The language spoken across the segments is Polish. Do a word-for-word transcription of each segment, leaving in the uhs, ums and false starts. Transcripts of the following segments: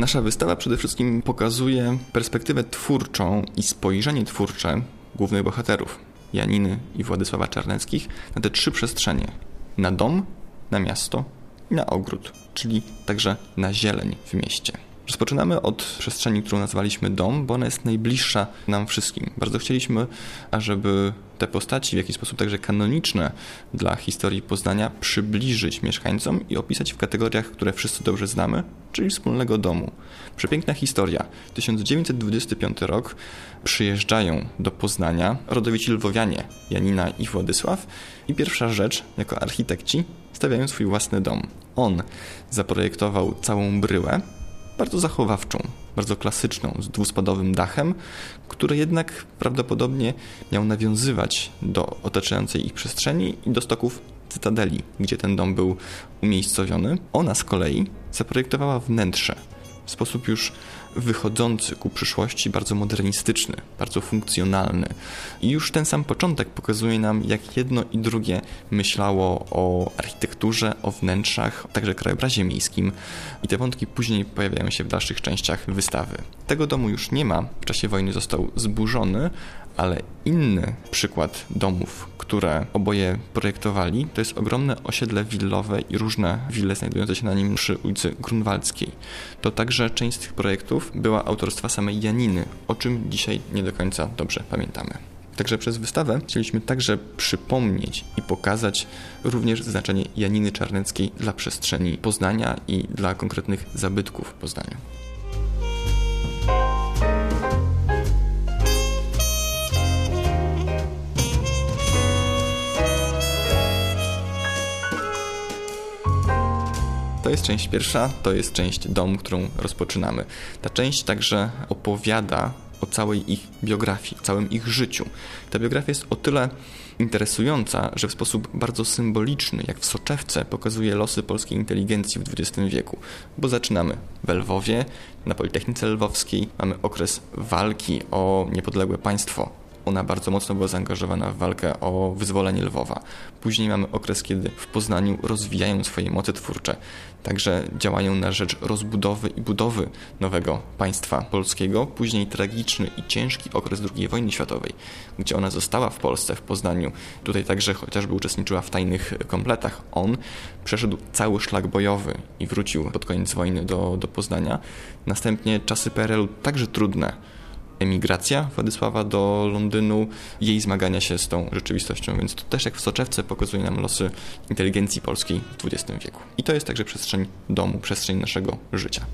Nasza wystawa przede wszystkim pokazuje perspektywę twórczą i spojrzenie twórcze głównych bohaterów, Janiny i Władysława Czarneckich, na te trzy przestrzenie. Na dom, na miasto i na ogród, czyli także na zieleń w mieście. Rozpoczynamy od przestrzeni, którą nazwaliśmy dom, bo ona jest najbliższa nam wszystkim. Bardzo chcieliśmy, ażeby te postaci w jakiś sposób także kanoniczne dla historii Poznania przybliżyć mieszkańcom i opisać w kategoriach, które wszyscy dobrze znamy, czyli wspólnego domu. Przepiękna historia. tysiąc dziewięćset dwudziesty piąty rok przyjeżdżają do Poznania rodowici lwowianie, Janina i Władysław, i pierwsza rzecz, jako architekci, stawiają swój własny dom. On zaprojektował całą bryłę, bardzo zachowawczą, bardzo klasyczną, z dwuspadowym dachem, który jednak prawdopodobnie miał nawiązywać do otaczającej ich przestrzeni i do stoków cytadeli, gdzie ten dom był umiejscowiony. Ona z kolei zaprojektowała wnętrze w sposób już wychodzący ku przyszłości, bardzo modernistyczny, bardzo funkcjonalny. I już ten sam początek pokazuje nam, jak jedno i drugie myślało o architekturze, o wnętrzach, także krajobrazie miejskim. I te wątki później pojawiają się w dalszych częściach wystawy. Tego domu już nie ma, w czasie wojny został zburzony, ale inny przykład domów, które oboje projektowali, to jest ogromne osiedle willowe i różne wille znajdujące się na nim przy ulicy Grunwaldzkiej. To także część z tych projektów była autorstwa samej Janiny, o czym dzisiaj nie do końca dobrze pamiętamy. Także przez wystawę chcieliśmy także przypomnieć i pokazać również znaczenie Janiny Czarneckiej dla przestrzeni Poznania i dla konkretnych zabytków w Poznaniu. To jest część pierwsza, to jest część dom, którą rozpoczynamy. Ta część także opowiada o całej ich biografii, o całym ich życiu. Ta biografia jest o tyle interesująca, że w sposób bardzo symboliczny, jak w soczewce, pokazuje losy polskiej inteligencji w dwudziestym wieku. Bo zaczynamy w Lwowie, na Politechnice Lwowskiej, mamy okres walki o niepodległe państwo. Ona bardzo mocno była zaangażowana w walkę o wyzwolenie Lwowa. Później mamy okres, kiedy w Poznaniu rozwijają swoje moce twórcze. Także działają na rzecz rozbudowy i budowy nowego państwa polskiego. Później tragiczny i ciężki okres drugiej wojny światowej, gdzie ona została w Polsce, w Poznaniu. Tutaj także chociażby uczestniczyła w tajnych kompletach. On przeszedł cały szlak bojowy i wrócił pod koniec wojny do, do Poznania. Następnie czasy P R L u także trudne. Emigracja Władysława do Londynu, jej zmagania się z tą rzeczywistością, więc to też jak w soczewce pokazuje nam losy inteligencji polskiej w dwudziestym wieku. I to jest także przestrzeń domu, przestrzeń naszego życia.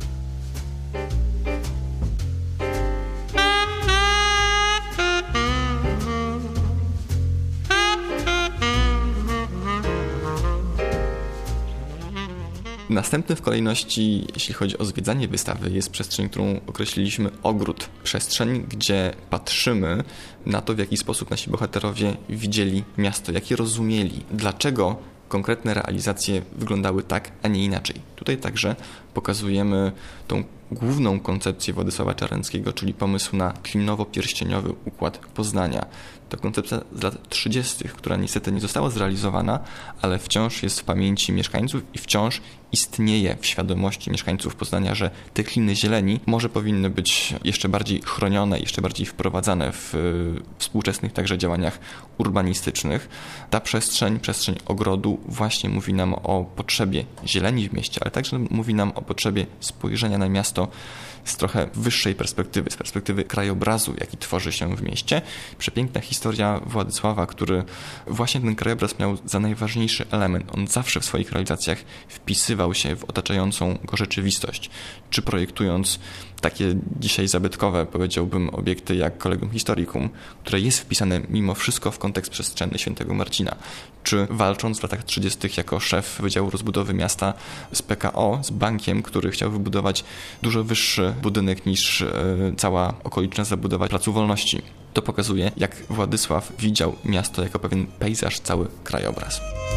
Następny w kolejności, jeśli chodzi o zwiedzanie wystawy, jest przestrzeń, którą określiliśmy ogród. Przestrzeń, gdzie patrzymy na to, w jaki sposób nasi bohaterowie widzieli miasto, jak je rozumieli, dlaczego konkretne realizacje wyglądały tak, a nie inaczej. Tutaj także pokazujemy tą główną koncepcję Władysława Czarneckiego, czyli pomysł na klinowo-pierścieniowy układ Poznania. To koncepcja z lat trzydziestych, która niestety nie została zrealizowana, ale wciąż jest w pamięci mieszkańców i wciąż istnieje w świadomości mieszkańców Poznania, że te kliny zieleni może powinny być jeszcze bardziej chronione, jeszcze bardziej wprowadzane w współczesnych także działaniach urbanistycznych. Ta przestrzeń, przestrzeń ogrodu właśnie mówi nam o potrzebie zieleni w mieście, ale także mówi nam o potrzebie spojrzenia na miasto z trochę wyższej perspektywy, z perspektywy krajobrazu, jaki tworzy się w mieście. Przepiękna historia Władysława, który właśnie ten krajobraz miał za najważniejszy element. On zawsze w swoich realizacjach wpisywał się w otaczającą go rzeczywistość. Czy projektując takie dzisiaj zabytkowe, powiedziałbym, obiekty jak Collegium Historicum, które jest wpisane mimo wszystko w kontekst przestrzenny Świętego Marcina, czy walcząc w latach trzydziestych jako szef Wydziału Rozbudowy Miasta z P K O, z bankiem, który chciał wybudować dużo wyższy budynek niż e, cała okoliczna zabudowa Placu Wolności. To pokazuje, jak Władysław widział miasto jako pewien pejzaż, cały krajobraz.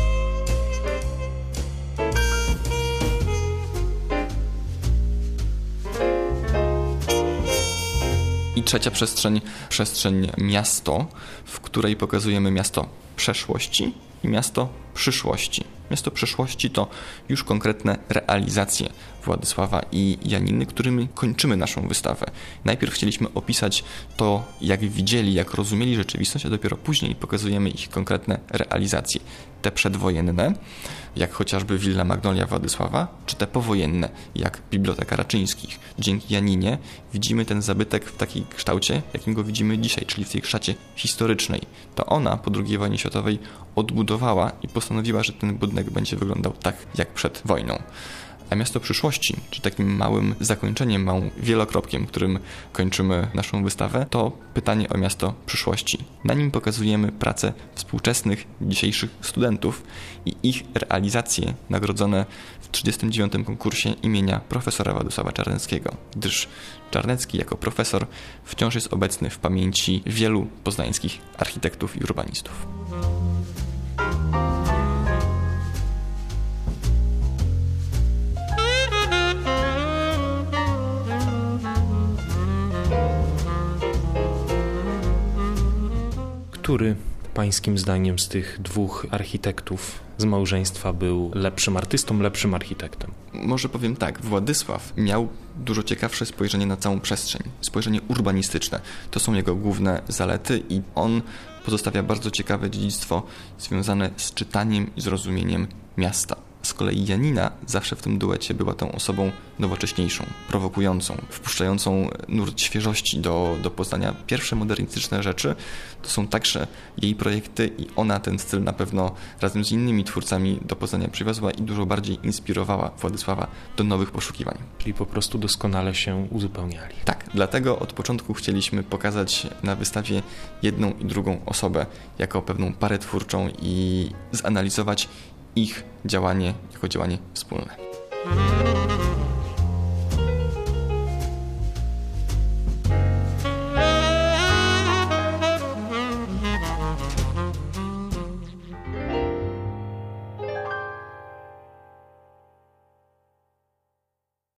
I trzecia przestrzeń, przestrzeń miasto, w której pokazujemy miasto przeszłości i miasto przyszłości. Miasto przyszłości to już konkretne realizacje Władysława i Janiny, którymi kończymy naszą wystawę. Najpierw chcieliśmy opisać to, jak widzieli, jak rozumieli rzeczywistość, a dopiero później pokazujemy ich konkretne realizacje. Te przedwojenne, jak chociażby Willa Magnolia Władysława, czy te powojenne, jak Biblioteka Raczyńskich. Dzięki Janinie widzimy ten zabytek w takim kształcie, jakim go widzimy dzisiaj, czyli w tej szacie historycznej. To ona po drugiej wojnie światowej odbudowała i postanowiła, że ten budynek będzie wyglądał tak, jak przed wojną. A miasto przyszłości, czy takim małym zakończeniem, małym wielokropkiem, którym kończymy naszą wystawę, to pytanie o miasto przyszłości. Na nim pokazujemy pracę współczesnych, dzisiejszych studentów i ich realizacje nagrodzone w trzydziestym dziewiątym konkursie imienia profesora Władysława Czarneckiego, gdyż Czarnecki jako profesor wciąż jest obecny w pamięci wielu poznańskich architektów i urbanistów. Który pańskim zdaniem z tych dwóch architektów z małżeństwa był lepszym artystą, lepszym architektem? Może powiem tak, Władysław miał dużo ciekawsze spojrzenie na całą przestrzeń, spojrzenie urbanistyczne. To są jego główne zalety i on pozostawia bardzo ciekawe dziedzictwo związane z czytaniem i zrozumieniem miasta. Z kolei Janina zawsze w tym duecie była tą osobą nowocześniejszą, prowokującą, wpuszczającą nurt świeżości do, do poznania. Pierwsze modernistyczne rzeczy to są także jej projekty i ona ten styl na pewno razem z innymi twórcami do Poznania przywiozła i dużo bardziej inspirowała Władysława do nowych poszukiwań. Czyli po prostu doskonale się uzupełniali. Tak, dlatego od początku chcieliśmy pokazać na wystawie jedną i drugą osobę jako pewną parę twórczą i zanalizować ich działanie jako działanie wspólne.